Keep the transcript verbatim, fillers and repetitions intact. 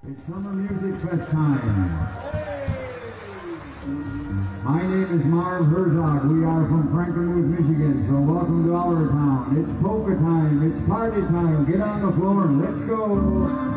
It's Summer Music Fest time. My name is Marv Herzog. We are from Frankenmuth, Michigan, so welcome to our town. It's polka time. It's party time. Get on the floor. Let's go.